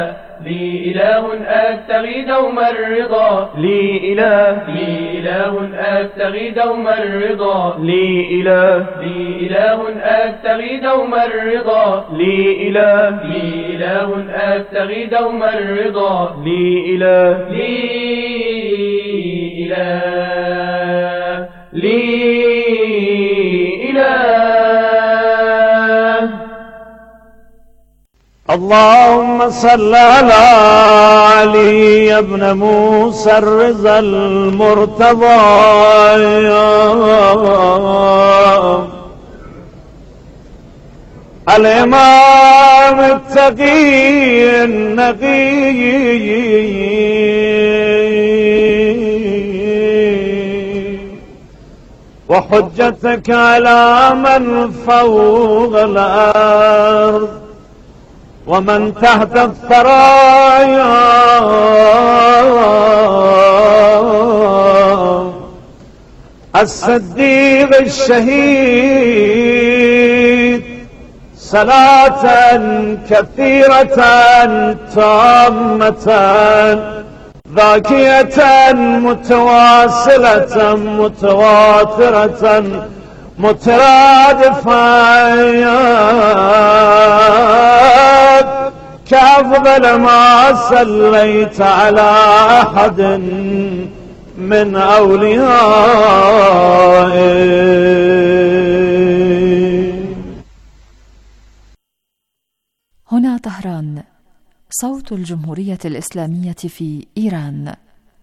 لي إله أبتغي دوما الرضا، لي إله أبتغي دوما الرضا، لي إله أبتغي دوما الرضا، لي إله أبتغي دوما الرضا، لي إله اللهم صل على علي ابن موسى الرضا المرتضى الإمام التقي النقي وحجتك على من فوق الأرض ومن تحت الثرايا الصديق الشهيد صلاة كثيرة تامة ذاكية متواصلة متواترة مترادفة كأفضل ما صليت على أحد من أوليائه. هنا طهران، صوت الجمهورية الإسلامية في إيران.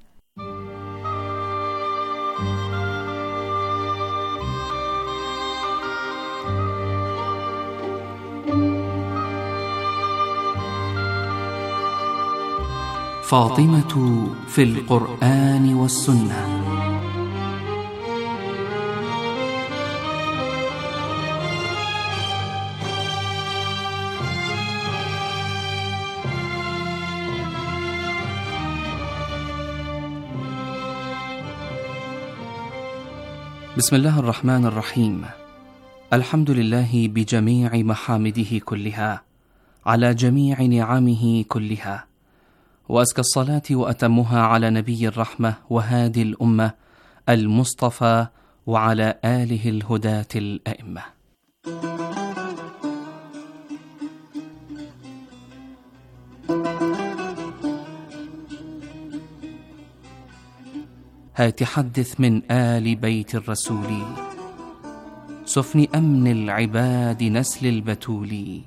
فاطمة في القرآن والسنة. بسم الله الرحمن الرحيم. الحمد لله بجميع محامده كلها على جميع نعمه كلها، وأزكى الصلاة وأتمها على نبي الرحمة وهادي الأمة المصطفى وعلى آله الهداة الأئمة. هات حدث من آل بيت الرسول، سفن أمن العباد نسل البتول،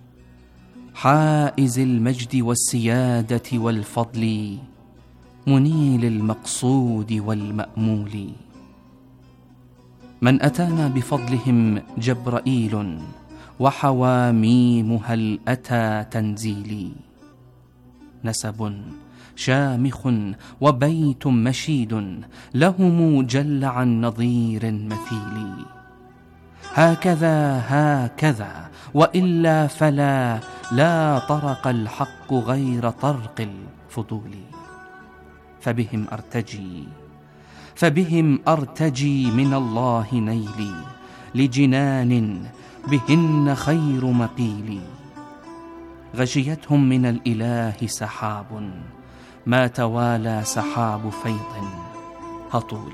حائز المجد والسيادة والفضل، منيل المقصود والمأمول. من أتانا بفضلهم جبرائيل، وحواميم هل أتى تنزيلي. نسب شامخ وبيت مشيد، لهم جل عن نظير مثيل. هكذا هكذا وإلا فلا، لا طرق الحق غير طرق الفضول. فبهم أرتجي من الله نيلي، لجنان بهن خير مقيل. غشيتهم من الإله سحاب، ما توالى سحاب فيض هطول.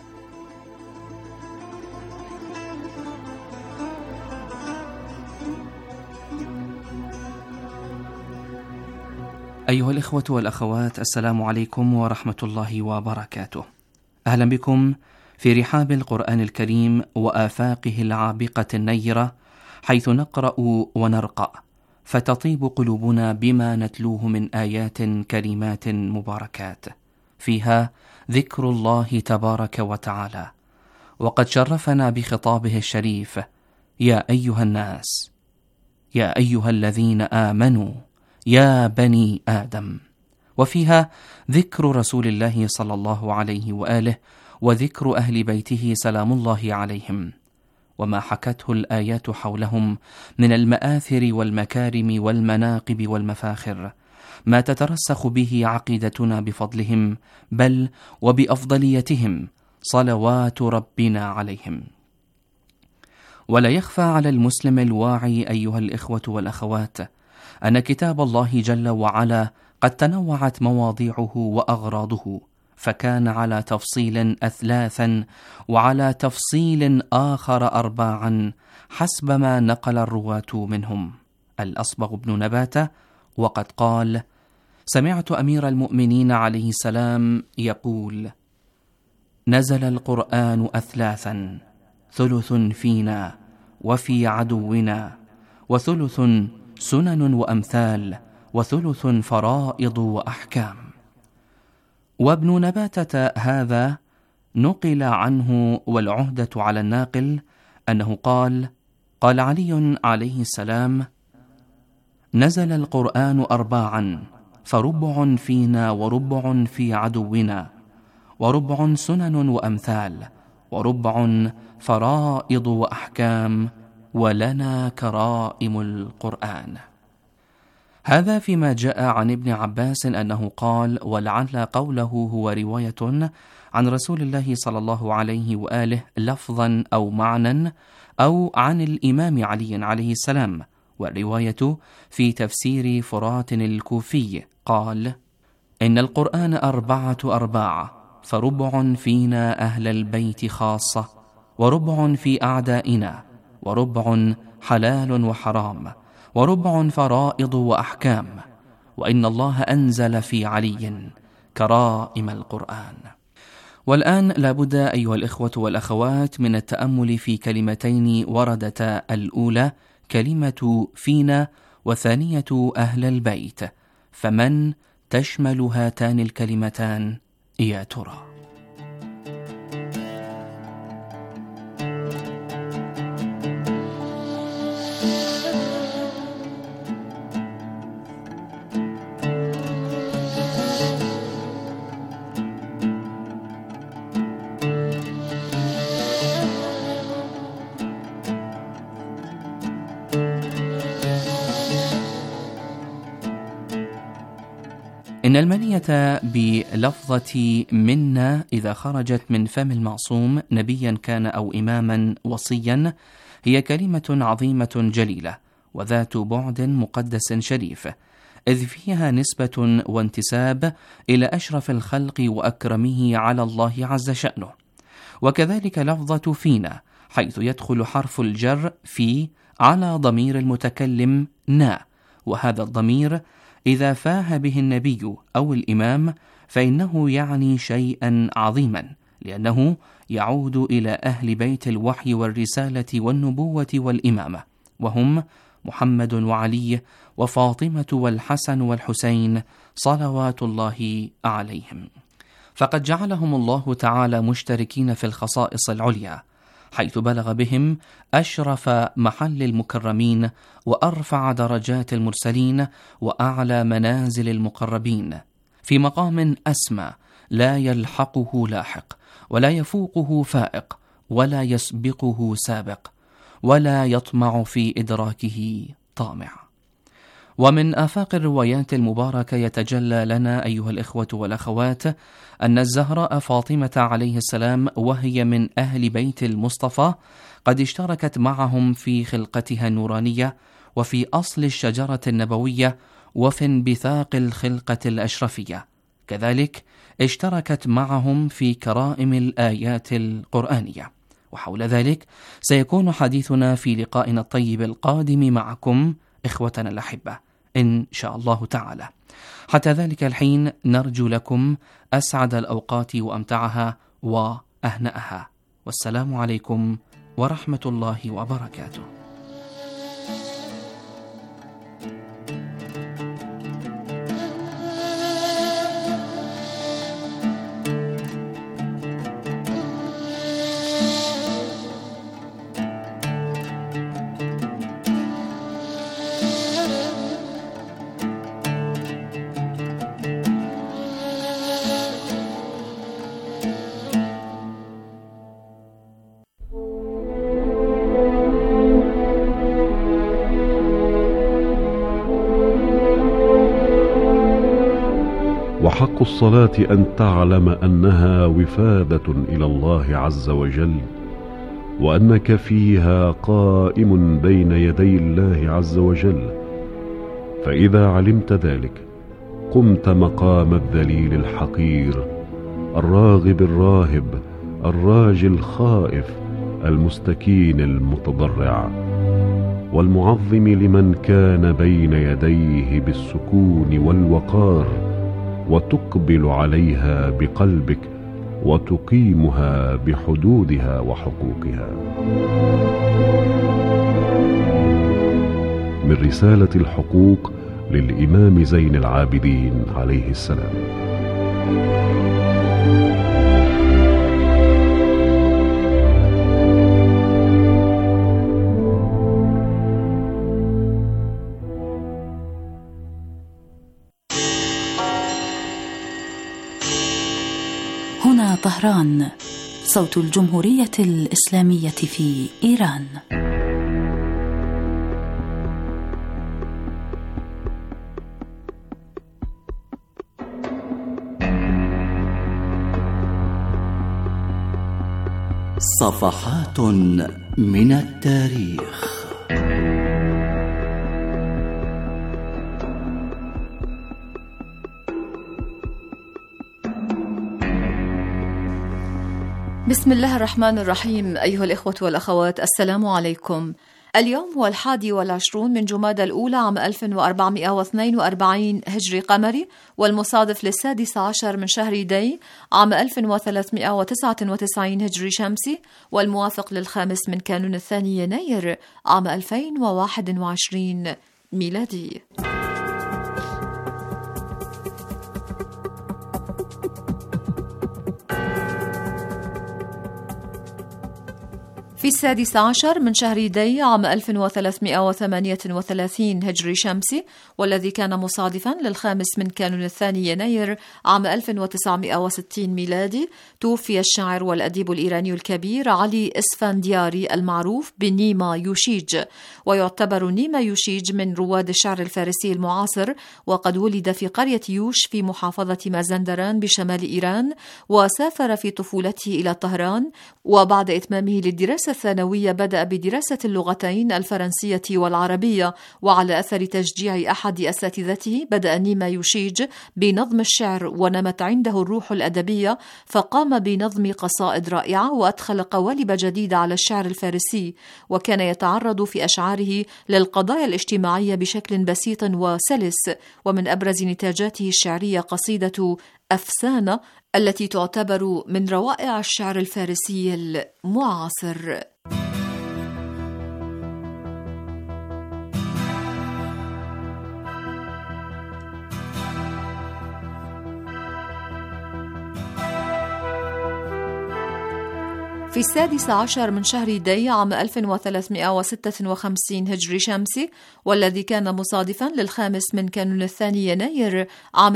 أيها الإخوة والأخوات، السلام عليكم ورحمة الله وبركاته. أهلا بكم في رحاب القرآن الكريم وآفاقه العابقة النيرة، حيث نقرأ ونرقى فتطيب قلوبنا بما نتلوه من آيات كريمات مباركات، فيها ذكر الله تبارك وتعالى. وقد شرفنا بخطابه الشريف: يا أيها الناس، يا أيها الذين آمنوا، يا بني آدم. وفيها ذكر رسول الله صلى الله عليه وآله، وذكر أهل بيته سلام الله عليهم، وما حكته الآيات حولهم من المآثر والمكارم والمناقب والمفاخر، ما تترسخ به عقيدتنا بفضلهم، بل وبأفضليتهم صلوات ربنا عليهم. ولا يخفى على المسلم الواعي أيها الإخوة والأخوات أن كتاب الله جل وعلا قد تنوعت مواضيعه وأغراضه، فكان على تفصيل أثلاثا وعلى تفصيل آخر أرباعا حسب ما نقل الرواة منهم. الأصبغ بن نباتة وقد قال: سمعت أمير المؤمنين عليه السلام يقول: نزل القرآن أثلاثا، ثلث فينا وفي عدونا، وثلث سنن وأمثال، وثلث فرائض وأحكام. وابن نباتة هذا نقل عنه، والعهدة على الناقل، أنه قال علي عليه السلام: نزل القرآن أرباعا، فربع فينا وربع في عدونا، وربع سنن وأمثال، وربع فرائض وأحكام، ولنا كرائم القرآن. هذا فيما جاء عن ابن عباس أنه قال، ولعل قوله هو رواية عن رسول الله صلى الله عليه وآله لفظا أو معنى، أو عن الإمام علي عليه السلام. والرواية في تفسير فرات الكوفي قال: إن القرآن 4 أرباع، فربع فينا أهل البيت خاصة، وربع في أعدائنا، وربع حلال وحرام، وربع فرائض وأحكام، وإن الله أنزل في علي كرائم القرآن. والآن لابد أيها الإخوة والأخوات من التأمل في كلمتين وردتا، الأولى كلمة فينا، وثانية أهل البيت، فمن تشمل هاتان الكلمتان يا ترى؟ إن المنية بلفظة منا إذا خرجت من فم المعصوم نبيا كان أو إماما وصيا هي كلمة عظيمة جليلة وذات بعد مقدس شريف، إذ فيها نسبة وانتساب إلى أشرف الخلق وأكرمه على الله عز شأنه. وكذلك لفظة فينا، حيث يدخل حرف الجر في على ضمير المتكلم نا، وهذا الضمير إذا فاه به النبي أو الإمام فإنه يعني شيئا عظيما، لأنه يعود إلى أهل بيت الوحي والرسالة والنبوة والإمامة، وهم محمد وعلي وفاطمة والحسن والحسين صلوات الله عليهم. فقد جعلهم الله تعالى مشتركين في الخصائص العليا، حيث بلغ بهم أشرف محل المكرمين، وأرفع درجات المرسلين، وأعلى منازل المقربين، في مقام أسمى لا يلحقه لاحق، ولا يفوقه فائق، ولا يسبقه سابق، ولا يطمع في إدراكه طامع. ومن آفاق الروايات المباركة يتجلى لنا أيها الإخوة والأخوات أن الزهراء فاطمة عليه السلام، وهي من أهل بيت المصطفى، قد اشتركت معهم في خلقتها النورانية، وفي أصل الشجرة النبوية، وفي انبثاق الخلقة الأشرفية. كذلك اشتركت معهم في كرائم الآيات القرآنية. وحول ذلك سيكون حديثنا في لقائنا الطيب القادم معكم إخوتنا الأحبة إن شاء الله تعالى. حتى ذلك الحين نرجو لكم أسعد الأوقات وأمتعها وأهنأها، والسلام عليكم ورحمة الله وبركاته. وحق الصلاة أن تعلم أنها وفادة إلى الله عز وجل، وأنك فيها قائم بين يدي الله عز وجل، فإذا علمت ذلك قمت مقام الذليل الحقير، الراغب الراهب، الراجي الخائف، المستكين المتضرع، والمعظم لمن كان بين يديه بالسكون والوقار، وتقبل عليها بقلبك وتقيمها بحدودها وحقوقها. من رسالة الحقوق للإمام زين العابدين عليه السلام. هنا طهران، صوت الجمهورية الإسلامية في إيران. صفحات من التاريخ. بسم الله الرحمن الرحيم. أيها الإخوة والأخوات، السلام عليكم. اليوم هو 21 من جمادى الأولى عام 1442 هجري قمري، والمصادف ل16 من شهر دي عام 1399 هجري شمسي، والموافق للخامس من كانون الثاني يناير عام 2021 ميلادي. في 16 من شهر دي عام 1338 هجري شمسي، والذي كان مصادفا للخامس من كانون الثاني يناير عام 1960 ميلادي، توفي الشاعر والأديب الإيراني الكبير علي إسفندياري المعروف بنيما يوشيج. ويعتبر نيما يوشيج من رواد الشعر الفارسي المعاصر، وقد ولد في قرية يوش في محافظة مازندران بشمال إيران، وسافر في طفولته إلى طهران، وبعد إتمامه للدراسة الثانوية بدأ بدراسة اللغتين الفرنسية والعربية. وعلى أثر تشجيع أحد أساتذته بدأ نيما يوشيج بنظم الشعر، ونمت عنده الروح الأدبية، فقام بنظم قصائد رائعة وأدخل قوالب جديدة على الشعر الفارسي، وكان يتعرض في أشعاره للقضايا الاجتماعية بشكل بسيط وسلس. ومن أبرز نتاجاته الشعرية قصيدة أفسانة، التي تعتبر من روائع الشعر الفارسي المعاصر. في 16 من شهر دي عام 1356 هجري شمسي، والذي كان مصادفا للخامس من كانون الثاني يناير عام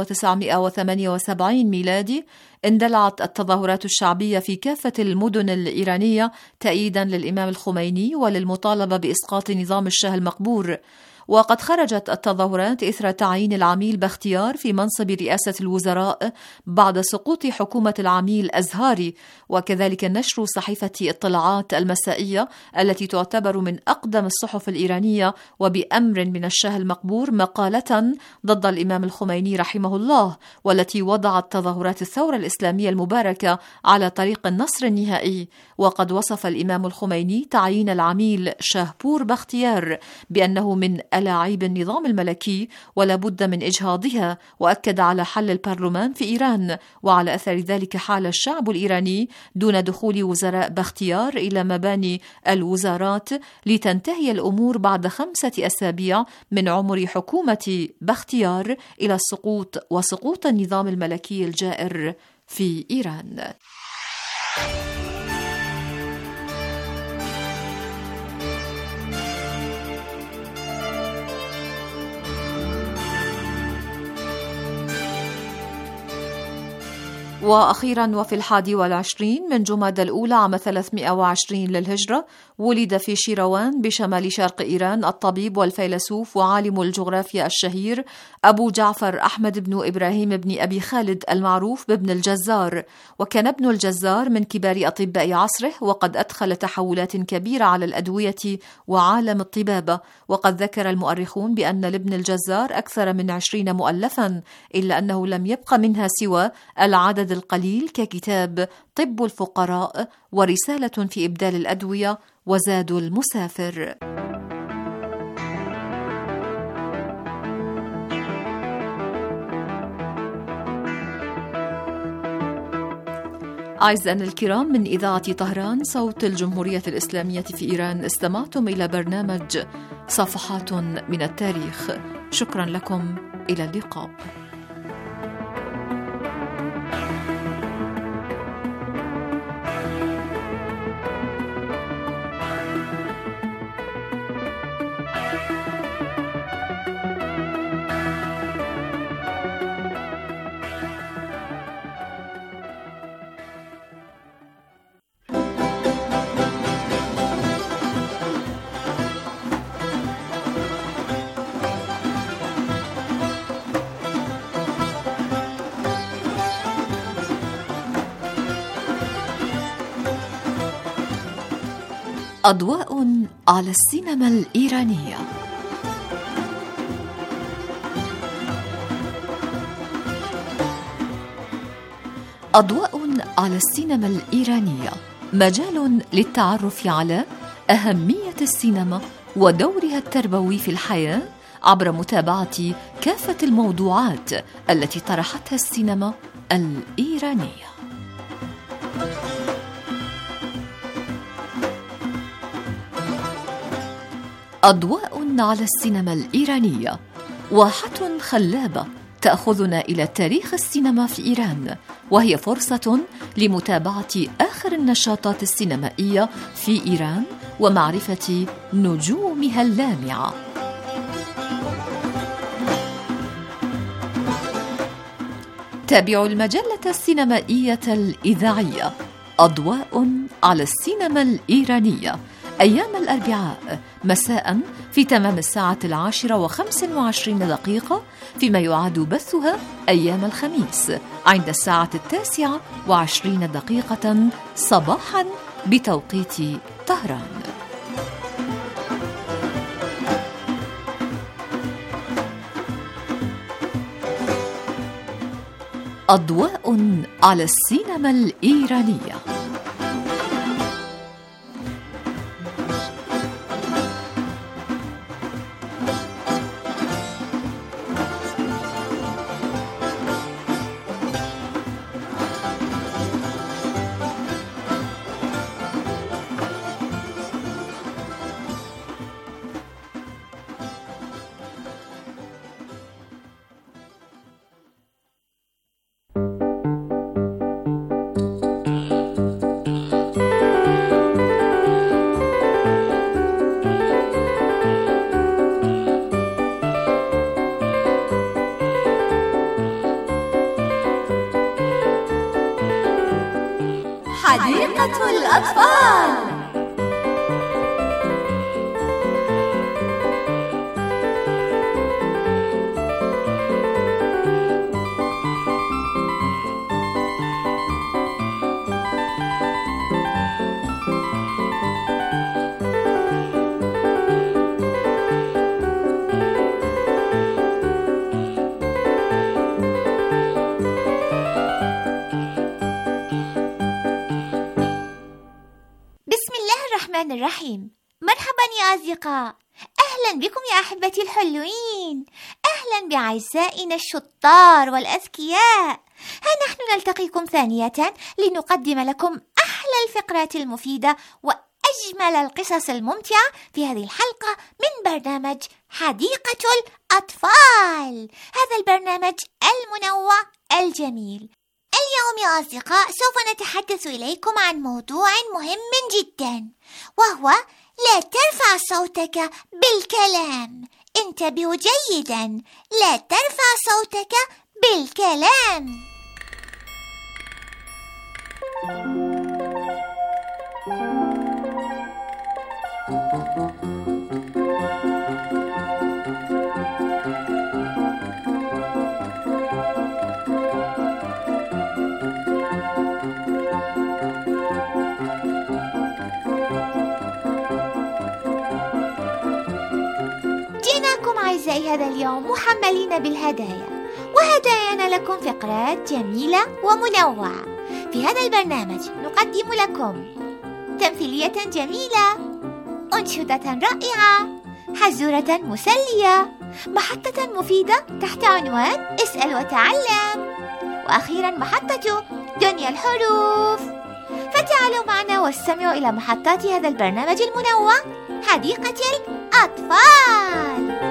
1978 ميلادي، اندلعت التظاهرات الشعبية في كافة المدن الإيرانية تأييدا للإمام الخميني وللمطالبة بإسقاط نظام الشاه المقبور. وقد خرجت التظاهرات إثر تعيين العميل بختيار في منصب رئاسة الوزراء بعد سقوط حكومة العميل أزهاري، وكذلك نشر صحيفة اطلاعات المسائية التي تعتبر من أقدم الصحف الإيرانية وبأمر من الشاه المقبور مقالة ضد الإمام الخميني رحمه الله، والتي وضعت تظاهرات الثورة الإسلامية المباركة على طريق النصر النهائي. وقد وصف الإمام الخميني تعيين العميل شاهبور بختيار بأنه من ألاعيب النظام الملكي ولا بد من إجهاضها، وأكد على حل البرلمان في إيران. وعلى أثر ذلك حال الشعب الإيراني دون دخول وزراء بختيار إلى مباني الوزارات، لتنتهي الأمور بعد 5 أسابيع من عمر حكومة بختيار إلى السقوط وسقوط النظام الملكي الجائر في إيران. وأخيرا وفي 21 من جمادى الأولى عام 320 للهجرة ولد في شيروان بشمال شرق إيران الطبيب والفيلسوف وعالم الجغرافيا الشهير أبو جعفر أحمد بن إبراهيم بن أبي خالد المعروف بابن الجزار. وكان ابن الجزار من كبار أطباء عصره، وقد أدخل تحولات كبيرة على الأدوية وعالم الطبابة. وقد ذكر المؤرخون بأن لابن الجزار أكثر من 20 مؤلفا، إلا أنه لم يبق منها سوى العدد القليل ككتاب طب الفقراء ورسالة في إبدال الأدوية وزاد المسافر. أعزائنا الكرام، من إذاعة طهران صوت الجمهورية الإسلامية في إيران، استمعتم إلى برنامج صفحات من التاريخ. شكرا لكم، إلى اللقاء. أضواء على السينما الإيرانية. أضواء على السينما الإيرانية مجال للتعرف على أهمية السينما ودورها التربوي في الحياة عبر متابعة كافة الموضوعات التي طرحتها السينما الإيرانية. أضواء على السينما الإيرانية، واحة خلابة تأخذنا إلى تاريخ السينما في إيران، وهي فرصة لمتابعة آخر النشاطات السينمائية في إيران ومعرفة نجومها اللامعة. تابعوا المجلة السينمائية الإذاعية أضواء على السينما الإيرانية أيام الأربعاء مساء في تمام 10:25 فيما يعاد بثها أيام الخميس عند 9:20 صباحا بتوقيت طهران. أضواء على السينما الإيرانية. حديقة الأطفال. الرحيم. مرحبا يا أصدقاء، أهلا بكم يا أحبتي الحلوين، أهلا بعزائنا الشطار والأذكياء. ها نحن نلتقيكم ثانية لنقدم لكم أحلى الفقرات المفيدة وأجمل القصص الممتعة في هذه الحلقة من برنامج حديقة الأطفال، هذا البرنامج المنوع الجميل. اليوم يا أصدقاء سوف نتحدث إليكم عن موضوع مهم جدا، وهو لا ترفع صوتك بالكلام. انتبهوا جيدا، لا ترفع صوتك بالكلام. جئناكم أعزائي هذا اليوم محملين بالهدايا، وهدايانا لكم فقرات جميلة ومنوعة. في هذا البرنامج نقدم لكم تمثيلية جميلة، أنشودة رائعة، حزورة مسلية، محطة مفيدة تحت عنوان اسأل وتعلم، وأخيرا محطة دنيا الحروف. فتعالوا معنا واستمعوا إلى محطات هذا البرنامج المنوع، حديقة الأطفال.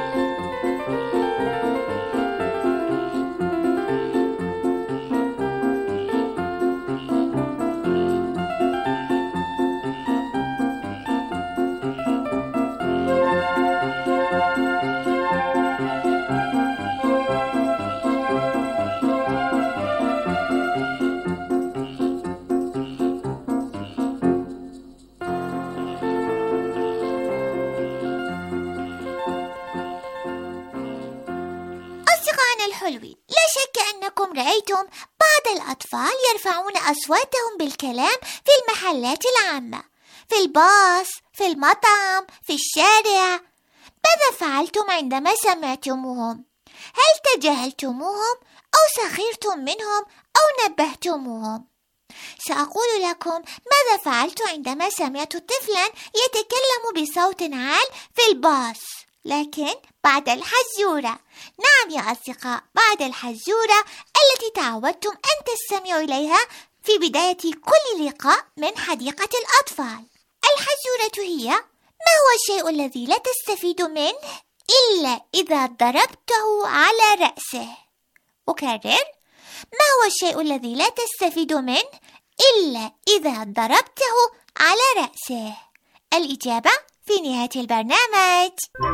الحلوين، لا شك أنكم رأيتم بعض الأطفال يرفعون أصواتهم بالكلام في المحلات العامة، في الباص، في المطعم، في الشارع. ماذا فعلتم عندما سمعتموهم؟ هل تجاهلتموهم أو سخرتم منهم أو نبهتموهم؟ سأقول لكم ماذا فعلت عندما سمعت طفلا يتكلم بصوت عال في الباص، لكن بعد الحزورة. نعم يا أصدقاء، بعد الحزورة التي تعودتم أن تستمعوا إليها في بداية كل لقاء من حديقة الأطفال. الحزورة هي: ما هو الشيء الذي لا تستفيد منه إلا إذا ضربته على رأسه؟ أكرر: ما هو الشيء الذي لا تستفيد منه إلا إذا ضربته على رأسه؟ الإجابة في نهاية البرنامج.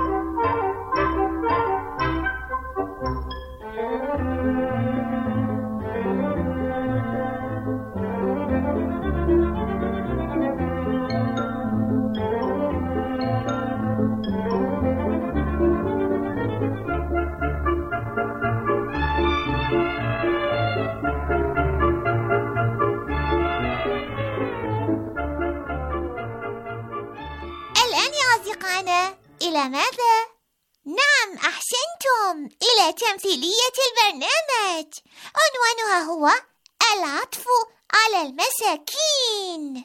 إلى ماذا؟ نعم، أحسنتم، إلى تمثيلية البرنامج. عنوانها هو العطف على المساكين.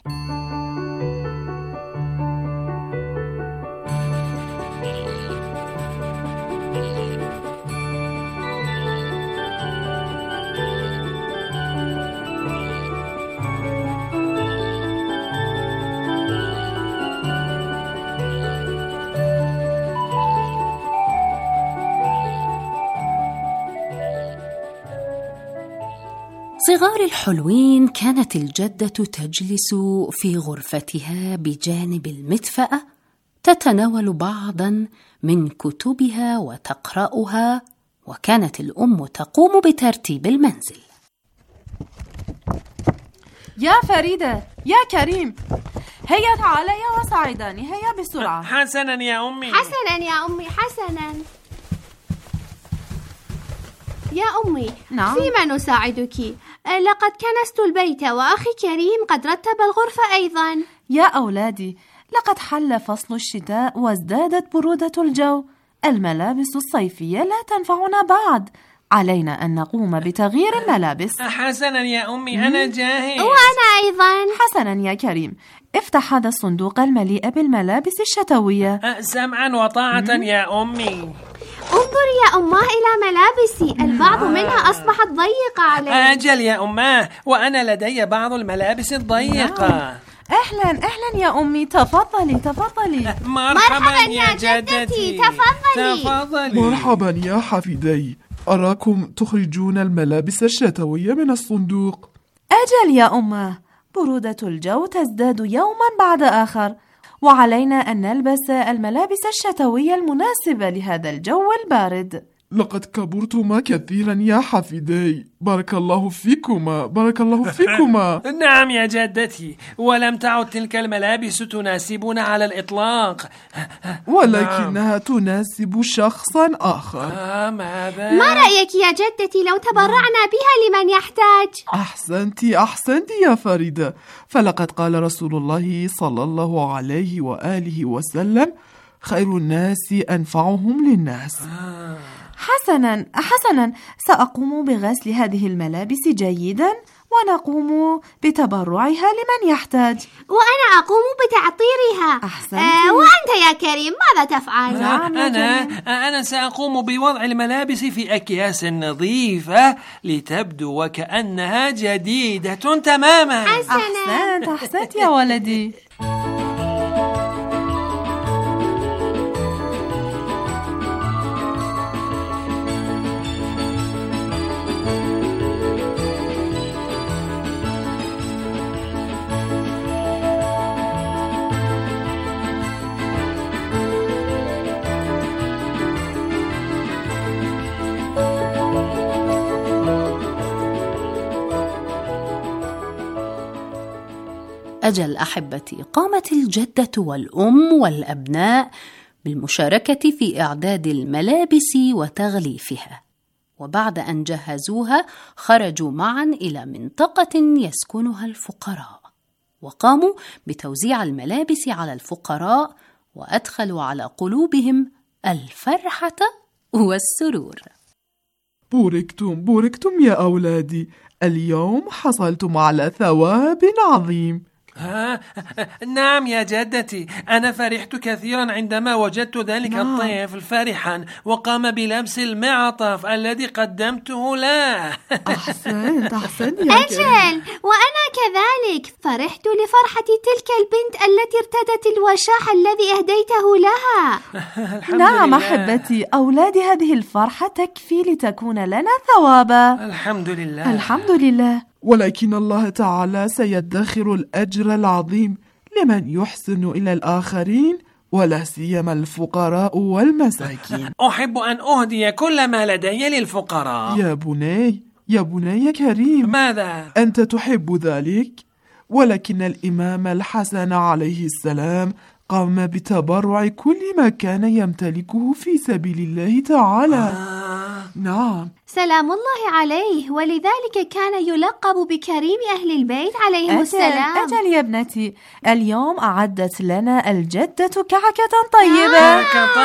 صغار الحلوين كانت الجدة تجلس في غرفتها بجانب المدفأة تتناول بعضا من كتبها وتقرأها، وكانت الأم تقوم بترتيب المنزل. يا فريدة، يا كريم، هيا تعالي وساعداني، هيا بسرعة. حسنا يا أمي. حسنا يا أمي، حسنا يا أمي. نعم. فيما نساعدك؟ لقد كنست البيت، وأخي كريم قد رتب الغرفة أيضا. يا أولادي، لقد حل فصل الشتاء وازدادت برودة الجو. الملابس الصيفية لا تنفعنا بعد، علينا أن نقوم بتغيير الملابس. حسنا يا أمي، أنا جاهز. وأنا أيضا. حسنا يا كريم، افتح هذا الصندوق المليء بالملابس الشتوية. سمعا وطاعة يا أمي. انظر يا أماه إلى ملابسي، البعض منها أصبحت ضيقة علي. أجل يا أماه، وأنا لدي بعض الملابس الضيقة. أهلا يا أمي، تفضلي. مرحبا يا جدتي، تفضلي. مرحبا يا حفيدي، أراكم تخرجون الملابس الشتوية من الصندوق. أجل يا أمه، برودة الجو تزداد يوما بعد آخر، وعلينا أن نلبس الملابس الشتوية المناسبة لهذا الجو البارد. لقد كبرتما كثيرا يا حفيدي. بارك الله فيكما، بارك الله فيكما. نعم يا جدتي، ولم تعد تلك الملابس تناسبنا على الإطلاق، ولكنها تناسب شخصا آخر. ماذا؟ ما رأيك يا جدتي لو تبرعنا بها لمن يحتاج؟ أحسنت يا فريدة، فلقد قال رسول الله صلى الله عليه وآله وسلم: خير الناس أنفعهم للناس. حسنا، سأقوم بغسل هذه الملابس جيدا، ونقوم بتبرعها لمن يحتاج. وأنا أقوم بتعطيرها. أحسنت. وأنت يا كريم ماذا تفعل؟ أنا سأقوم بوضع الملابس في أكياس نظيفة لتبدو وكأنها جديدة تماما. أحسنت يا ولدي. أجل أحبتي، قامت الجدة والأم والأبناء بالمشاركة في إعداد الملابس وتغليفها، وبعد أن جهزوها خرجوا معا إلى منطقة يسكنها الفقراء، وقاموا بتوزيع الملابس على الفقراء، وأدخلوا على قلوبهم الفرحة والسرور. بوركتم يا أولادي، اليوم حصلتم على ثواب عظيم. نعم يا جدتي، أنا فرحت كثيرا عندما وجدت ذلك الطفل فرحا وقام بلبس المعطف الذي قدمته له. أحسنت أجل، وأنا كذلك فرحت لفرحة تلك البنت التي ارتدت الوشاح الذي أهديته لها. نعم أحبتي، أولادي، هذه الفرحة تكفي لتكون لنا ثوابا. الحمد لله. ولكن الله تعالى سيدخر الأجر العظيم لمن يحسن إلى الآخرين، ولا سيما الفقراء والمساكين. أحب أن أهدي كل ما لدي للفقراء. يا بني كريم، ماذا؟ أنت تحب ذلك؟ ولكن الإمام الحسن عليه السلام قام بتبرع كل ما كان يمتلكه في سبيل الله تعالى. نعم، سلام الله عليه، ولذلك كان يلقب بكريم أهل البيت عليه السلام. أجل يا ابنتي، اليوم أعدت لنا الجدة كعكة طيبة.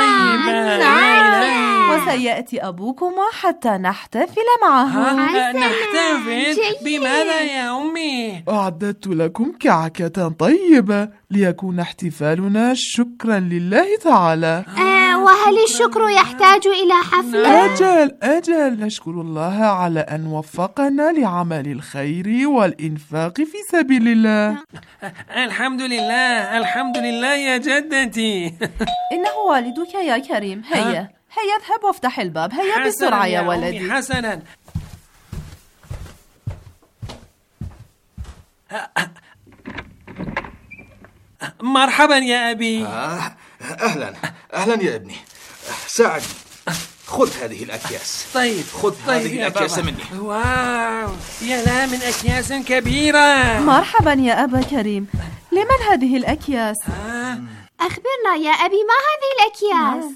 وسيأتي أبوكما حتى نحتفل معه. نحتفل بماذا يا أمي؟ أعددت لكم كعكة طيبة ليكون احتفالنا شكرا لله تعالى. وهل الشكر يحتاج إلى حفلة؟ أجل، نشكر الله على أن وفقنا لعمل الخير والإنفاق في سبيل الله. الحمد لله يا جدتي. إنه والدك يا كريم. هيا اذهب وافتح الباب. هيا بسرعة يا ولدي. حسنا. مرحبا يا أبي. أهلا يا ابني، ساعدني. خذ هذه الأكياس. طيب هذه الأكياس مني. واو، يا لا من أكياس كبيرة. مرحبا يا أبا كريم، لمن هذه الأكياس؟ أخبرنا يا أبي، ما هذه الأكياس؟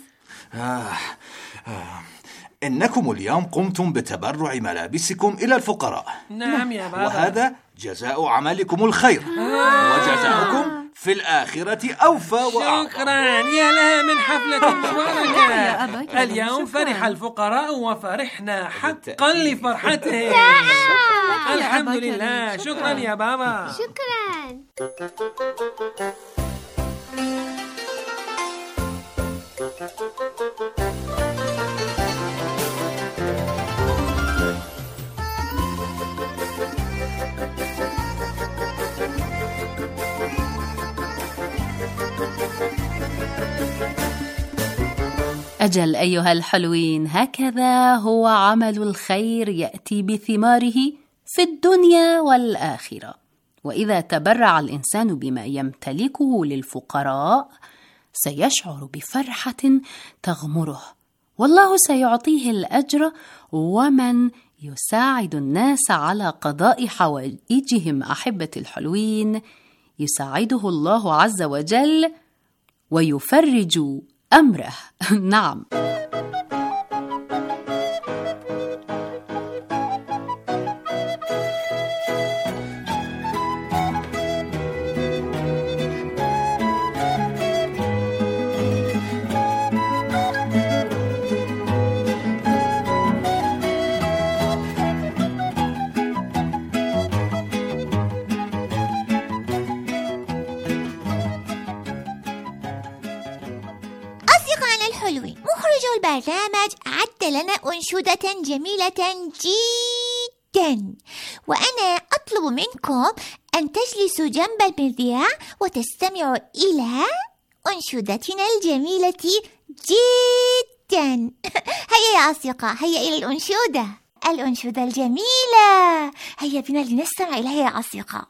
إنكم اليوم قمتم بتبرع ملابسكم إلى الفقراء. نعم يا بابا. وهذا جزاء عملكم الخير، وجزاؤكم في الآخرة أوفى وأعظم. شكرا، يا لها من حفلة مباركة. اليوم فرح الفقراء وفرحنا حقا لفرحتهم. الحمد لله. شكرا يا بابا. شكرا. أجل أيها الحلوين، هكذا هو عمل الخير، يأتي بثماره في الدنيا والآخرة. وإذا تبرع الإنسان بما يمتلكه للفقراء سيشعر بفرحة تغمره، والله سيعطيه الأجر، ومن يساعد الناس على قضاء حوائجهم أحبتي الحلوين يساعده الله عز وجل ويفرج أمره. نعم. مخرج البرنامج أعد لنا أنشودة جميلة جدا، وأنا أطلب منكم أن تجلسوا جنب المذياع وتستمعوا إلى أنشودتنا الجميلة جدا. هيا يا أصدقاء، هيا إلى الأنشودة الجميلة، هيا بنا لنستمع إليها يا أصدقاء.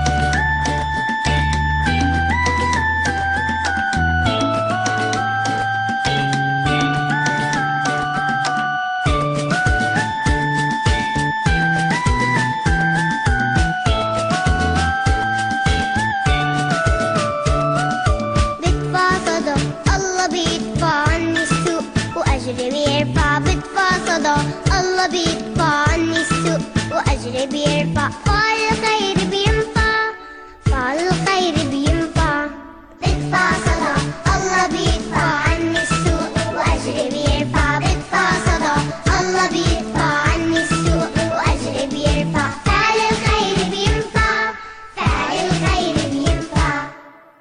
الله بيدفع عني السوء وأجري بيرفع، فعل الخير بينفع، فعل الخير بينفع. بدفع صدى الله بيدفع عني السوء وأجري بيرفع، بدفع صدى الله بيدفع عني السوء وأجري بيرفع، فعل الخير بينفع، فعل الخير بينفع.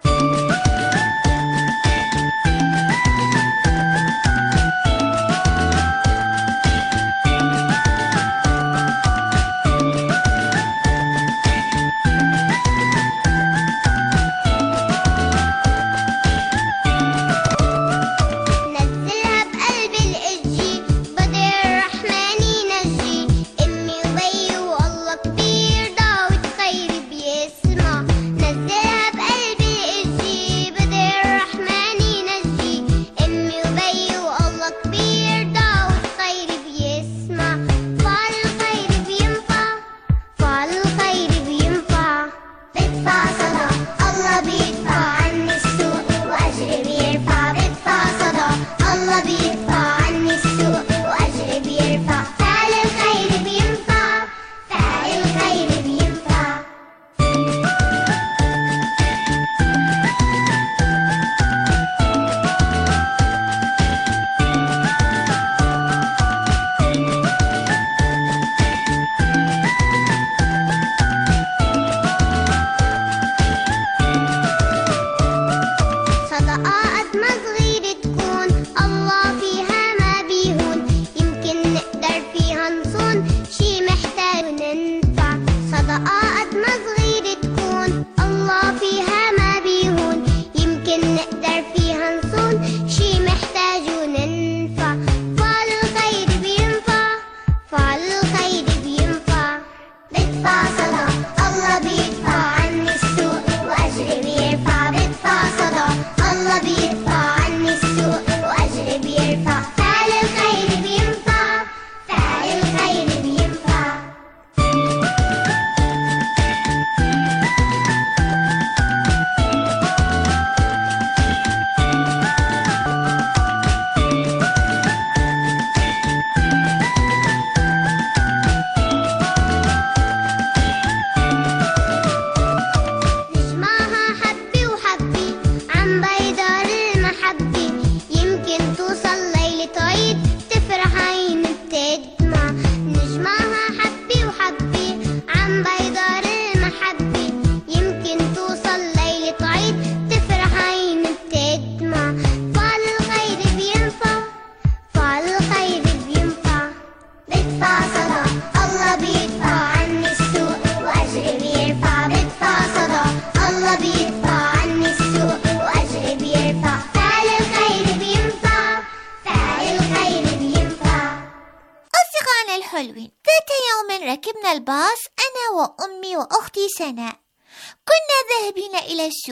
ركبنا الباص أنا وأمي وأختي سناء. كنا ذاهبين إلى السوق،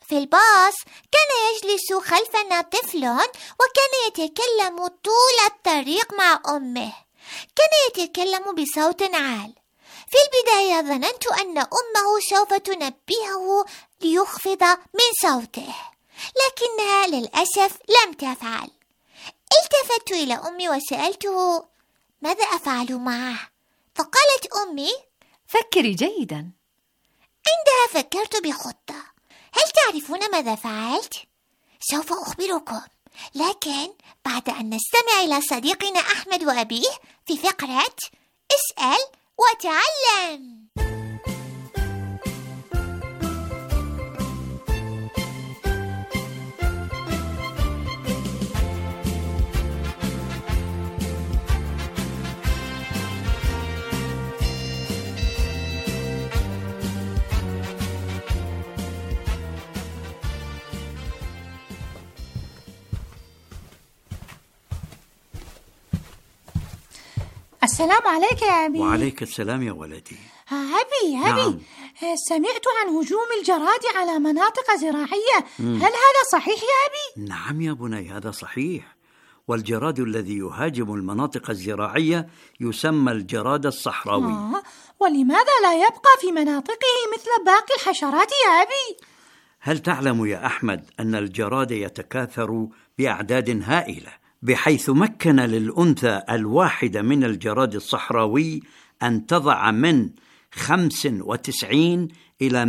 في الباص كان يجلس خلفنا طفل وكان يتكلم طول الطريق مع أمه. كان يتكلم بصوت عال. في البداية ظننت أن أمه سوف تنبهه ليخفض من صوته، لكنها للأسف لم تفعل. التفت إلى أمي وسألته: ماذا أفعل معه؟ فقالت أمي: فكري جيدا. عندها فكرت بخطة. هل تعرفون ماذا فعلت؟ سوف أخبركم، لكن بعد أن نستمع إلى صديقنا أحمد وأبيه في فقرة اسأل وتعلم. السلام عليك يا أبي. وعليك السلام يا ولدي. أبي نعم. سمعت عن هجوم الجراد على مناطق زراعية. هل هذا صحيح يا أبي؟ نعم يا بني، هذا صحيح. والجراد الذي يهاجم المناطق الزراعية يسمى الجراد الصحراوي. ولماذا لا يبقى في مناطقه مثل باقي الحشرات يا أبي؟ هل تعلم يا أحمد أن الجراد يتكاثر بأعداد هائلة، بحيث مكن للأنثى الواحدة من الجراد الصحراوي أن تضع من 95 إلى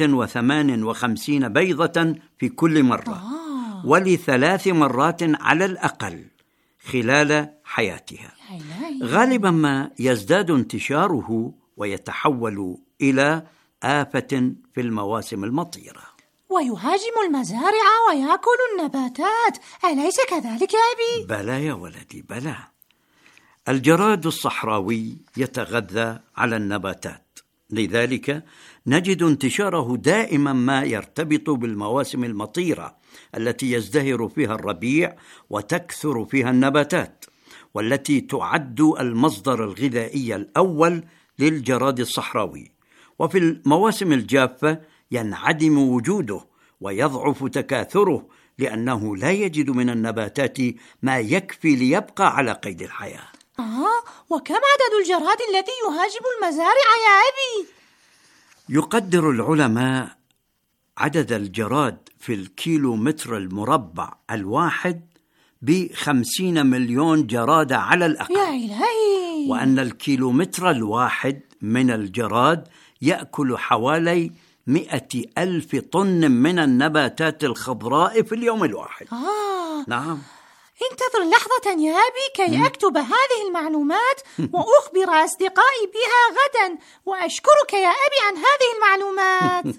158 بيضة في كل مرة، ول3 مرات على الأقل خلال حياتها. غالبا ما يزداد انتشاره ويتحول إلى آفة في المواسم المطيرة، ويهاجم المزارع ويأكل النباتات، أليس كذلك يا أبي؟ بلى يا ولدي، بلى. الجراد الصحراوي يتغذى على النباتات، لذلك نجد انتشاره دائما ما يرتبط بالمواسم المطيرة التي يزدهر فيها الربيع وتكثر فيها النباتات، والتي تعد المصدر الغذائي الأول للجراد الصحراوي. وفي المواسم الجافة ينعدم وجوده ويضعف تكاثره، لأنه لا يجد من النباتات ما يكفي ليبقى على قيد الحياة. وكم عدد الجراد الذي يهاجم المزارع يا أبي؟ يقدر العلماء عدد الجراد في الكيلومتر المربع الواحد ب50 مليون جرادة على الأقل. يا إلهي! وأن الكيلومتر الواحد من الجراد يأكل حوالي 100,000 طن من النباتات الخضراء في اليوم الواحد. نعم. انتظر لحظة يا أبي كي أكتب هذه المعلومات وأخبر أصدقائي بها غدا، وأشكرك يا أبي عن هذه المعلومات.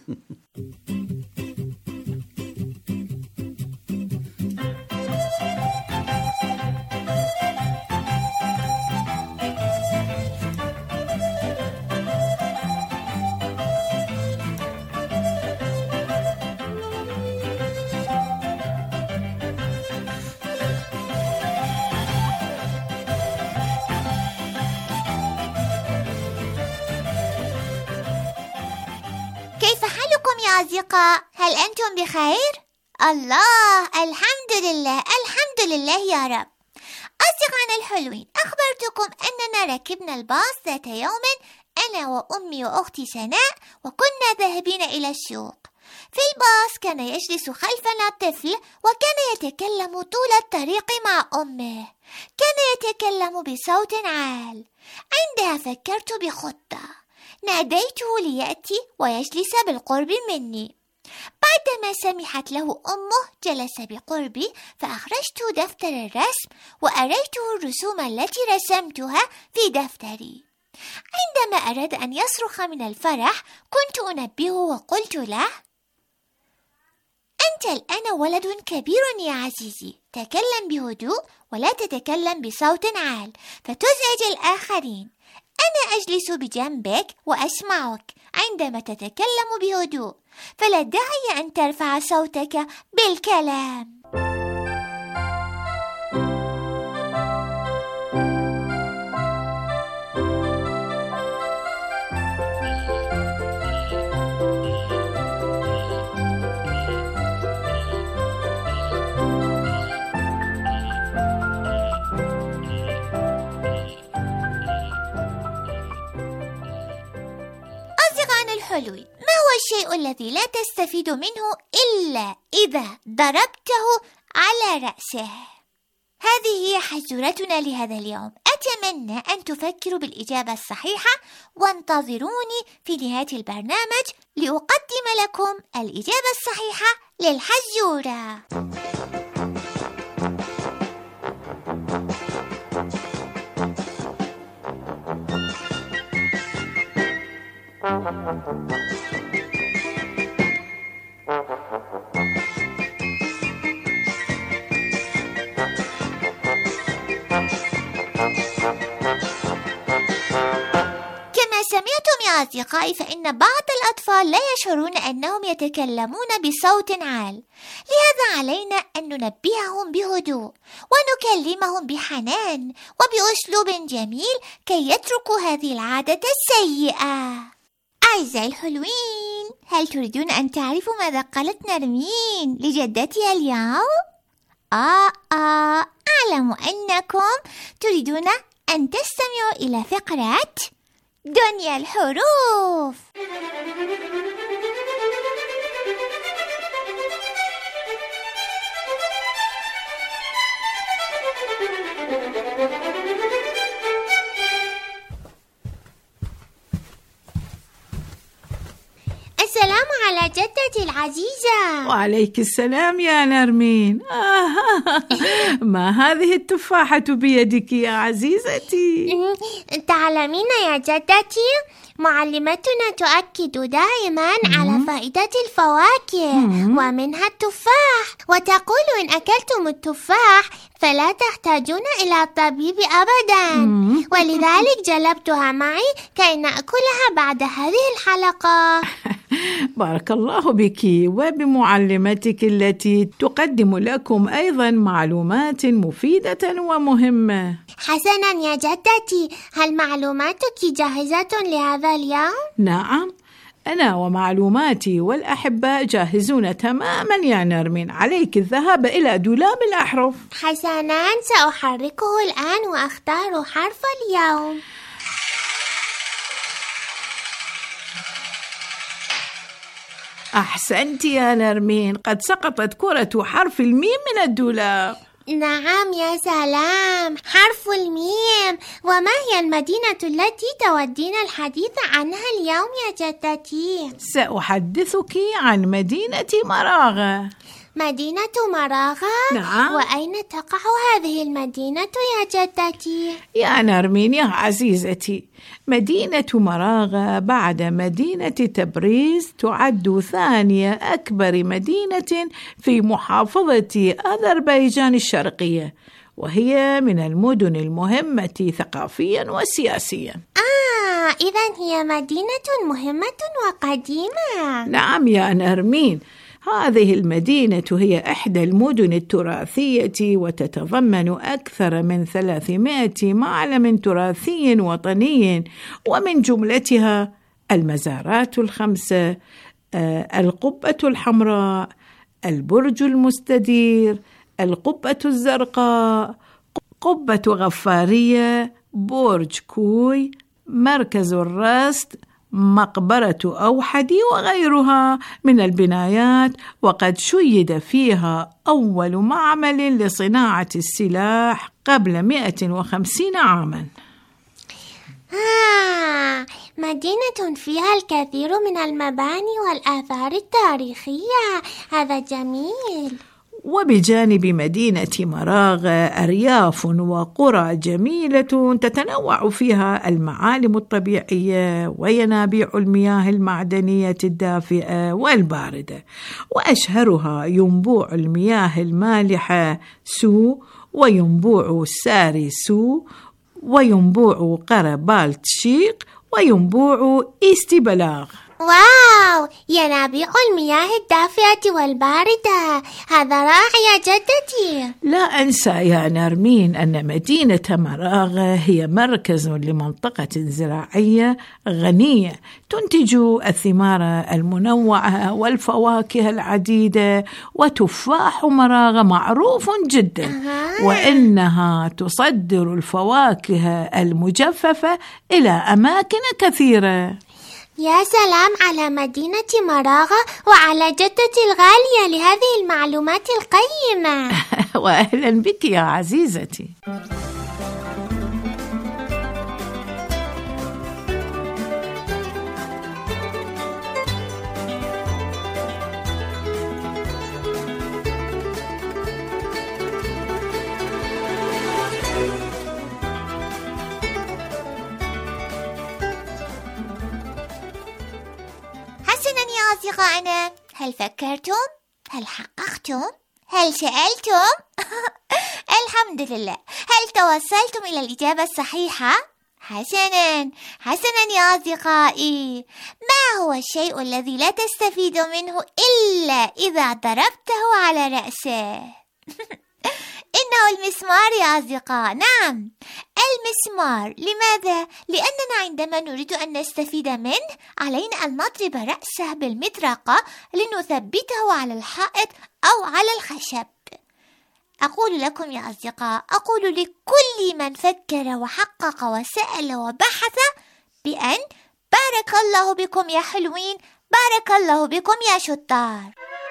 كيف حالكم يا أصدقاء؟ هل أنتم بخير؟ الله، الحمد لله الحمد لله يا رب. أصدقائنا الحلوين، أخبرتكم أننا ركبنا الباص ذات يوم أنا وأمي وأختي سناء، وكنا ذاهبين إلى السوق. في الباص كان يجلس خلفنا طفل وكان يتكلم طول الطريق مع أمه. كان يتكلم بصوت عال. عندها فكرت بخطة. ناديته ليأتي ويجلس بالقرب مني. بعدما سمحت له أمه جلس بقربي، فأخرجت دفتر الرسم وأريته الرسوم التي رسمتها في دفتري. عندما أراد أن يصرخ من الفرح كنت أنبهه وقلت له: أنت الآن ولد كبير يا عزيزي، تكلم بهدوء ولا تتكلم بصوت عال فتزعج الآخرين. أنا أجلس بجنبك وأسمعك عندما تتكلم بهدوء، فلا داعي أن ترفع صوتك بالكلام. الحلو، ما هو الشيء الذي لا تستفيد منه إلا إذا ضربته على رأسه؟ هذه هي حزورتنا لهذا اليوم. أتمنى أن تفكروا بالإجابة الصحيحة، وانتظروني في نهاية البرنامج لأقدم لكم الإجابة الصحيحة للحزورة. سمعتم يا أصدقائي فإن بعض الأطفال لا يشعرون أنهم يتكلمون بصوت عال، لهذا علينا أن ننبههم بهدوء ونكلمهم بحنان وبأسلوب جميل كي يتركوا هذه العادة السيئة. أعزائي الحلوين، هل تريدون أن تعرفوا ماذا قالت نرمين لجدتها اليوم؟ أعلم أنكم تريدون أن تستمعوا إلى فقرة دنيا الحروف. السلام على جدتي العزيزة. وعليك السلام يا نرمين. ما هذه التفاحة بيدك يا عزيزتي؟ تعلمين يا جدتي، معلمتنا تؤكد دائما على فائدة الفواكه ومنها التفاح، وتقول إن أكلتم التفاح فلا تحتاجون إلى الطبيب أبدا، ولذلك جلبتها معي كي نأكلها بعد هذه الحلقة. بارك الله بك وبمعلمتك التي تقدم لكم أيضا معلومات مفيدة ومهمة. حسنا يا جدتي، هل معلوماتك جاهزة لهذا اليوم؟ نعم، أنا ومعلوماتي والأحباء جاهزون تماما يا نرمين. عليك الذهاب إلى دولاب الأحرف. حسنا، سأحركه الآن وأختار حرف اليوم. أحسنت يا نرمين، قد سقطت كرة حرف الميم من الدولاب. نعم يا سلام، حرف الميم. وما هي المدينة التي تودين الحديث عنها اليوم يا جدتي؟ سأحدثك عن مدينة مراغة. مدينة مراغة؟ نعم. وأين تقع هذه المدينة يا جدتي؟ يا نرمين يا عزيزتي، مدينة مراغة بعد مدينة تبريز تعد ثانية أكبر مدينة في محافظة أذربيجان الشرقية، وهي من المدن المهمة ثقافيا وسياسيا. إذن هي مدينة مهمة وقديمة. نعم يا نرمين، هذه المدينة هي إحدى المدن التراثية، وتتضمن أكثر من 300 معلم تراثي وطني، ومن جملتها المزارات الخمسة، القبة الحمراء، البرج المستدير، القبة الزرقاء، قبة غفارية، برج كوي، مركز الرست، مقبرة أوحدي وغيرها من البنايات، وقد شيد فيها أول معمل لصناعة السلاح قبل 150 عاما. مدينة فيها الكثير من المباني والآثار التاريخية، هذا جميل. وبجانب مدينة مراغة أرياف وقرى جميلة تتنوع فيها المعالم الطبيعية وينابيع المياه المعدنية الدافئة والباردة، وأشهرها ينبوع المياه المالحة سو، وينبوع ساري سو، وينبوع قربالت شيق، وينبوع إستبلاغ. واو، ينابيع المياه الدافئة والباردة، هذا رائع يا جدتي. لا أنسى يا نرمين أن مدينة مراغة هي مركز لمنطقة زراعية غنية تنتج الثمار المنوعة والفواكه العديدة، وتفاح مراغة معروف جدا، وإنها تصدر الفواكه المجففة إلى أماكن كثيرة. يا سلام على مدينة مراغة وعلى جدتي الغالية لهذه المعلومات القيمة. وأهلا بك يا عزيزتي. أصدقائنا، هل فكرتم؟ هل حققتم؟ هل سألتم؟ الحمد لله. هل توصلتم إلى الإجابة الصحيحة؟ حسنا يا أصدقائي. ما هو الشيء الذي لا تستفيد منه إلا إذا ضربته على رأسه؟ إنه المسمار يا أصدقاء. نعم، المسمار. لماذا؟ لأننا عندما نريد أن نستفيد منه علينا أن نضرب رأسه بالمطرقة لنثبته على الحائط أو على الخشب. أقول لكم يا أصدقاء، أقول لكل من فكر وحقق وسأل وبحث بأن بارك الله بكم يا حلوين، بارك الله بكم يا شطار.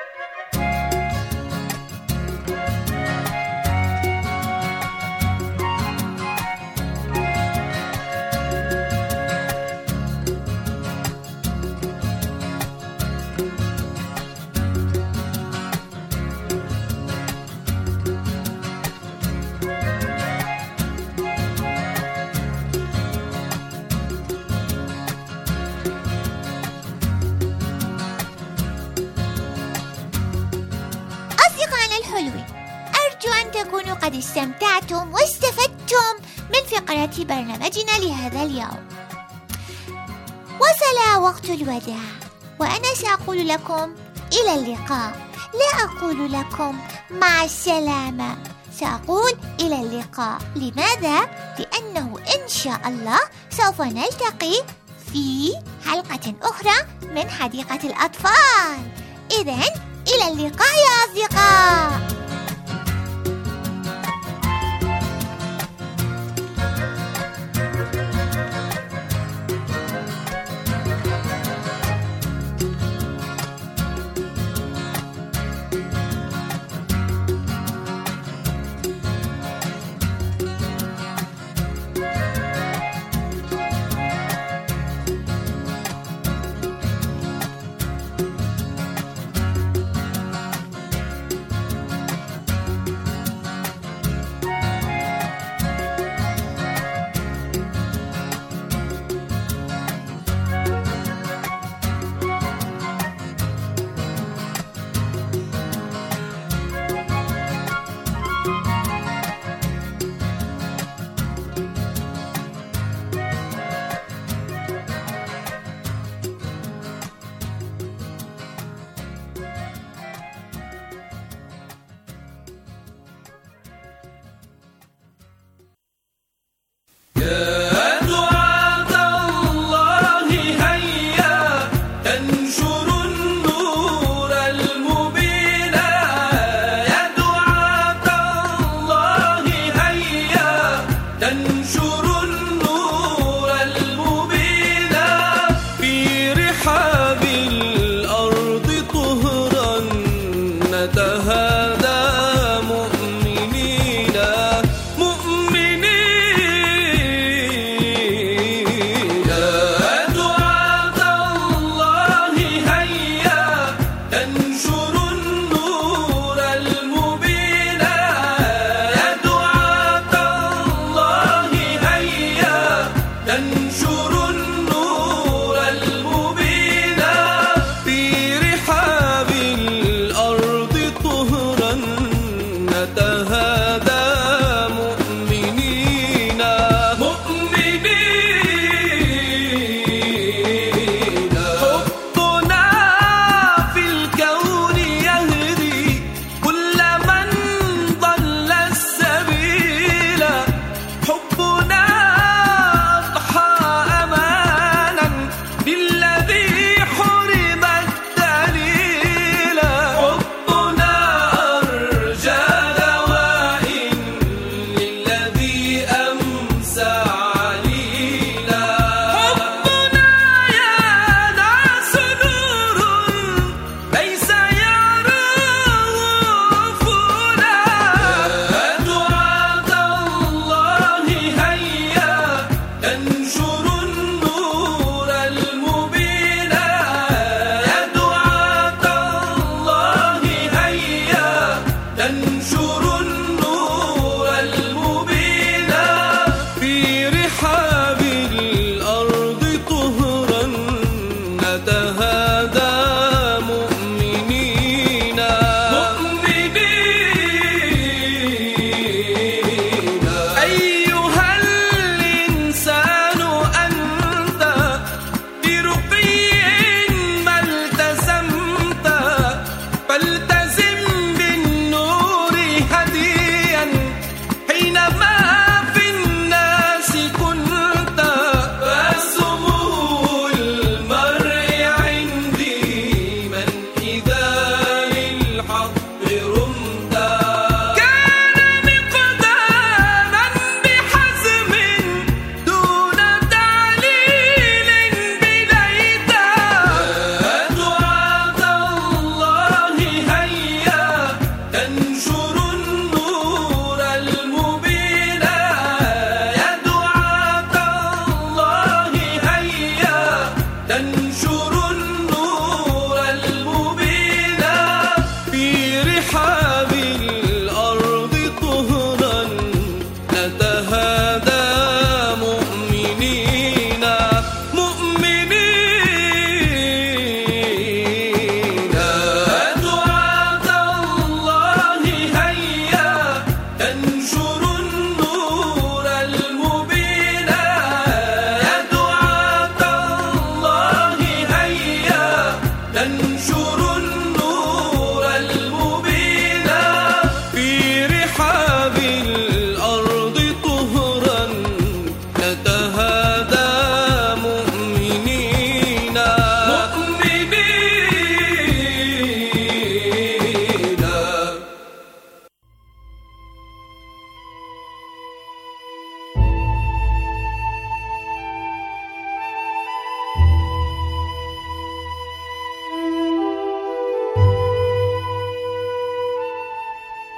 أرجو أن تكونوا قد استمتعتم واستفدتم من فقرة برنامجنا لهذا اليوم. وصل وقت الوداع، وأنا سأقول لكم إلى اللقاء. لا أقول لكم مع السلامة، سأقول إلى اللقاء. لماذا؟ لأنه إن شاء الله سوف نلتقي في حلقة أخرى من حديقة الأطفال. إذن إلى اللقاء يا أصدقاء.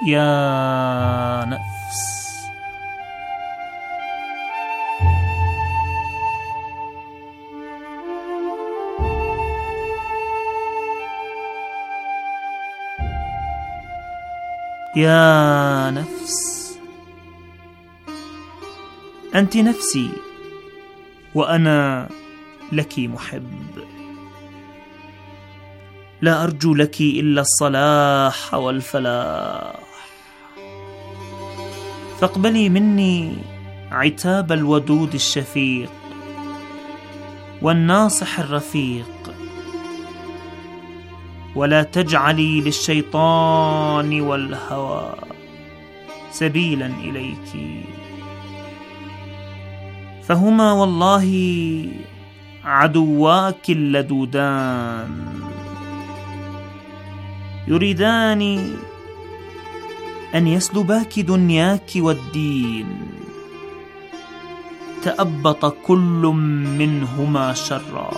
يا نفس. يا نفس، أنت نفسي وأنا لك محب، لا أرجو لك إلا الصلاح والفلاح، فاقبلي مني عتاب الودود الشفيق والناصح الرفيق، ولا تجعلي للشيطان والهوى سبيلا إليك، فهما والله عدواك اللدودان، يريدان أن يسلباك دنياك والدين، تأبط كل منهما شرا،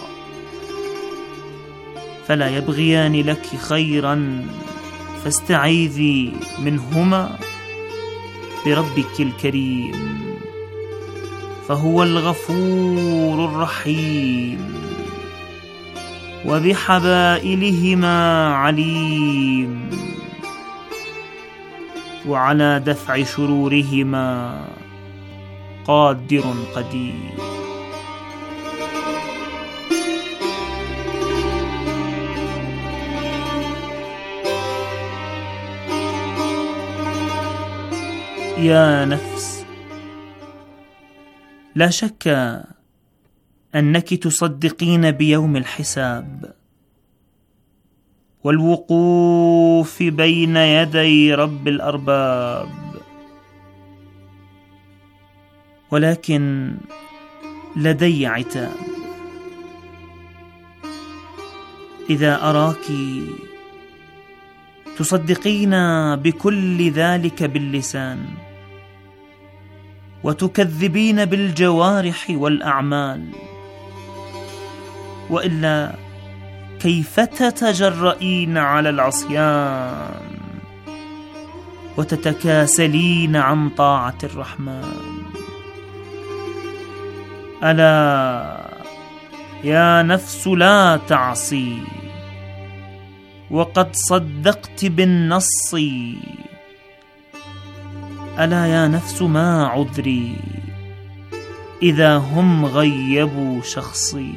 فلا يبغيان لك خيرا، فاستعيذي منهما بربك الكريم، فهو الغفور الرحيم، وبحبائلهما عليم، وعلى دفع شرورهما قادر قدير. يا نفس، لا شك أنك تصدقين بيوم الحساب والوقوف بين يدي رب الأرباب، ولكن لدي عتاب. إذا أراك تصدقين بكل ذلك باللسان وتكذبين بالجوارح والأعمال، وإلا كيف تتجرئين على العصيان وتتكاسلين عن طاعة الرحمن؟ ألا يا نفس لا تعصي، وقد صدقت بالنص، ألا يا نفس ما عذري إذا هم غيبوا شخصي؟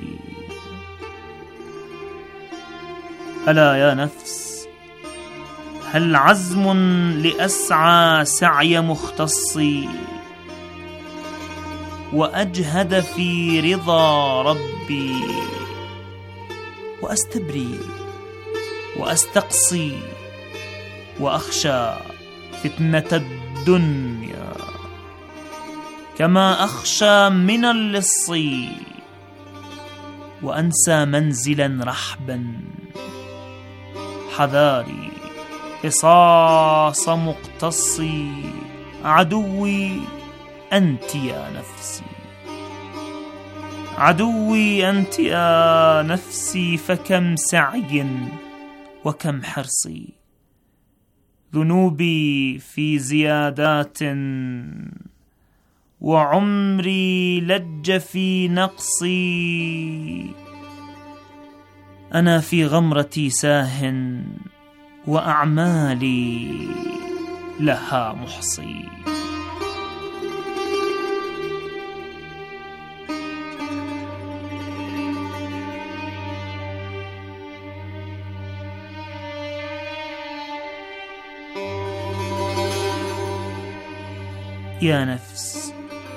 ألا يا نفس، هل عزم لأسعى سعي مختصي وأجهد في رضا ربي، وأستبري وأستقصي وأخشى فتنة الدنيا كما أخشى من اللص، وأنسى منزلا رحبا حذاري قصاص مقتصي. عدوي أنت يا نفسي، عدوي أنت يا نفسي، فكم سعي وكم حرصي، ذنوبي في زيادات وعمري لج في نقصي، أنا في غمرتي ساه وأعمالي لها محصي. يا نفس،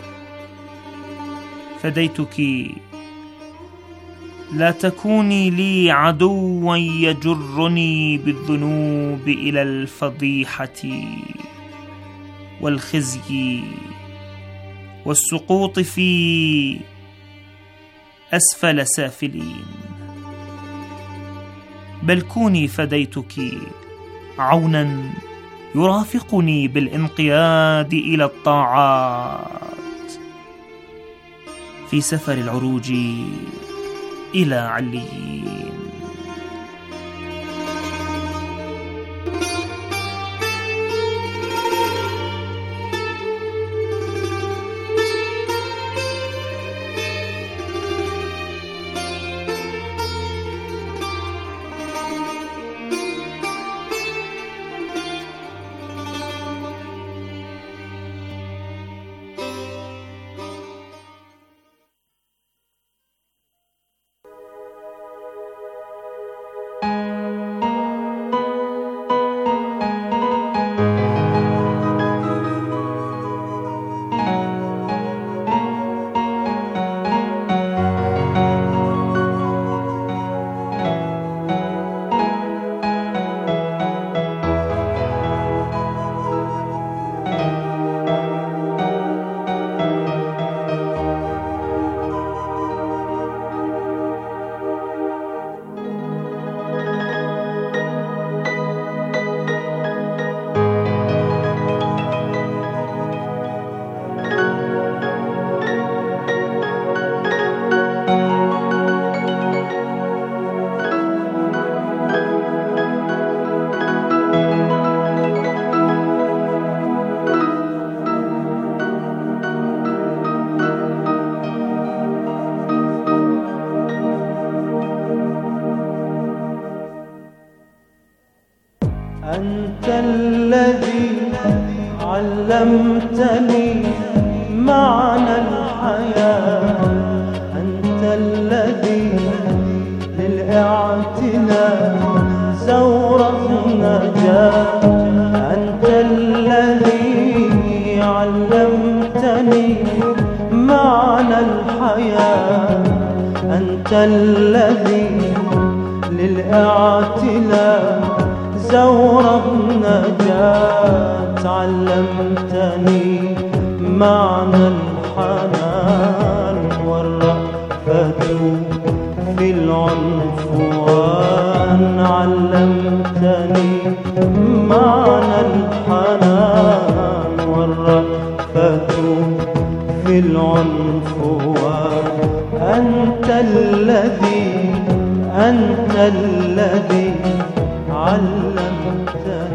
فديتك، لا تكوني لي عدوا يجرني بالذنوب إلى الفضيحة والخزي والسقوط في أسفل سافلين، بل كوني فديتك عونا يرافقني بالانقياد إلى الطاعات في سفر العروج إلى عليين. أنت الذي علمتني معنى الحياة، أنت الذي للاعتناء زورق النجاة، أنت الذي علمتني معنى الحياة، أنت الذي للاعتناء زورق النجاة، علمتني معنى الحنان والرأفة في العنفوان، علمتني معنى الحنان والرأفة في العنفوان، أنت الذي علمتني